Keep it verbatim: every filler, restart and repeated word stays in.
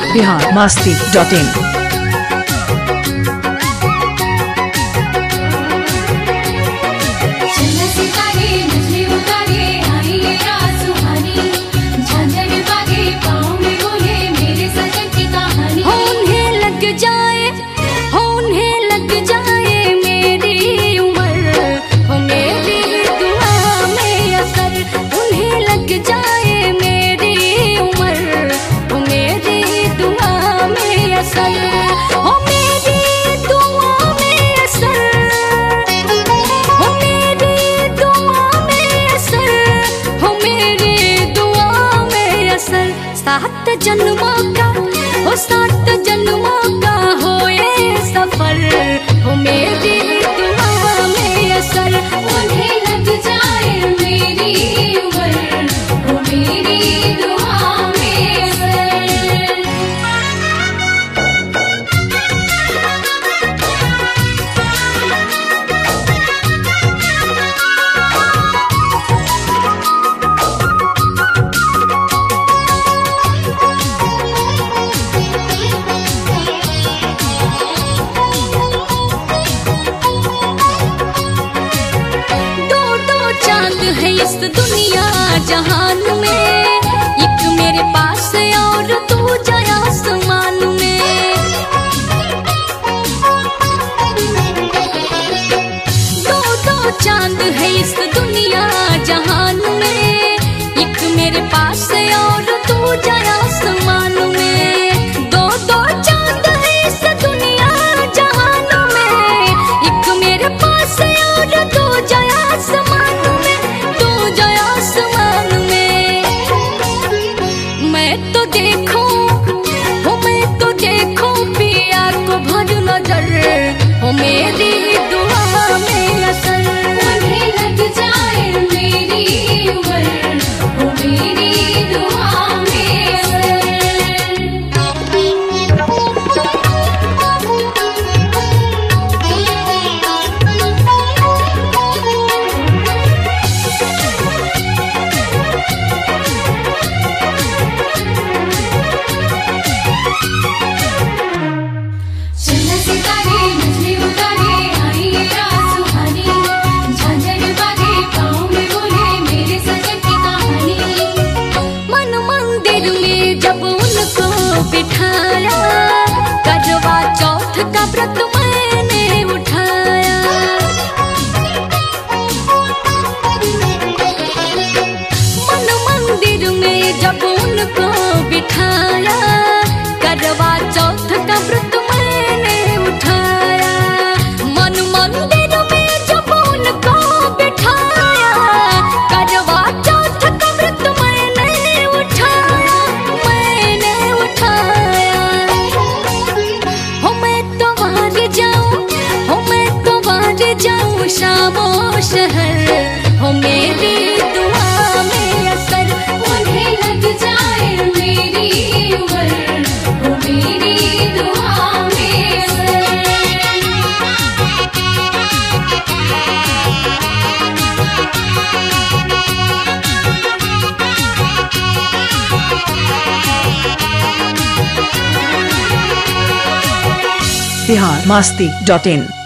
बिहार मस्ती डॉट इन। सात जन्मों का हो सात जन्मों का हो ये सफर हो मेरी दुआ में असर। उन्हें लग जाए मेरी उम्र हो मेरी दुआ में असर। है इस दुनिया जहान में, एक मेरे पास और तू जाए आसमान में। दो दो चांद है इस दुनिया जहान में, एक मेरे पास और तू जाए आसमान में। दो दो चांद है इस दुनिया जहान में, एक मेरे पास और तू जाए आसमान में। मैं तो देखूं हो मैं तो देखूं पिया को भर नजर हो मेरी दुआ में असर। उन्हें लग जाए मेरी उम्र हो मेरी दुआ में असर। जब उनको बिठाया करवा चौथ का व्रत मैंने उठाया। मन मंदिर में जब उनको बिठाया करवा चौथ का व्रत मैंने उठाया। मन मंदिर में जब उनको बिठाया करवा चौथ का व्रत मैंने उठाया। जाऊं शामो शहर हो मेरी दुआ में असर। उन्हें लग जाए मेरी उम्र हो मेरी दुआ में असर। बिहार मस्ती डॉट इन।